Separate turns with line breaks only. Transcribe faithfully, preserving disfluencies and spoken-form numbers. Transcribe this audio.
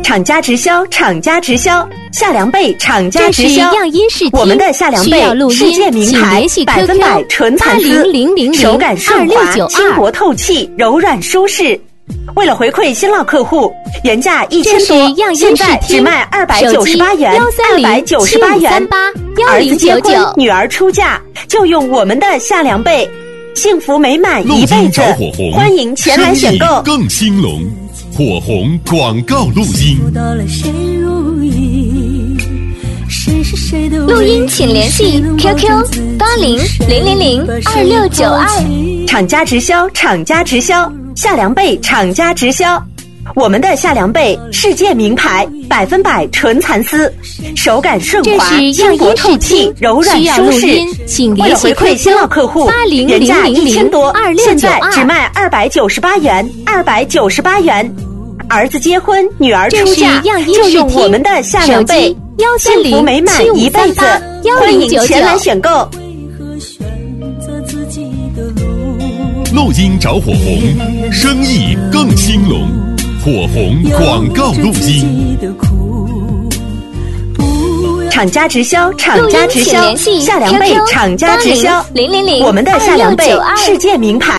厂家直销，厂家直销，夏凉被厂家直销。
样音视听，
我们的夏凉被世界名牌，百分百纯蚕丝，手感顺滑，轻薄透气，柔软舒适。为了回馈新老客户，原价一千多，现在只卖二百九十八元，二百九十八元。儿子结婚，女儿出嫁，就用我们的夏凉被，幸福美满一辈子。欢迎前来选购。
更兴隆，火红广告录音。
录音请联系 Q Q 八零零零零二六九二。
厂家直销，厂家直销，夏凉被厂家直销。我们的夏凉被世界名牌，百分百纯蚕丝，手感顺滑，轻薄透气，柔软舒适。为了回馈新老客户，原价一千多，现在只卖二百九十八元，二百九十八元。儿子结婚，女儿出嫁，就用我们的夏凉被，幸福美满一辈子。欢迎前来选购。
录音找火红，生意更兴隆。火红广告录音。
厂家直销，厂家直销，夏凉被厂家直销，我们的夏凉被世界名牌。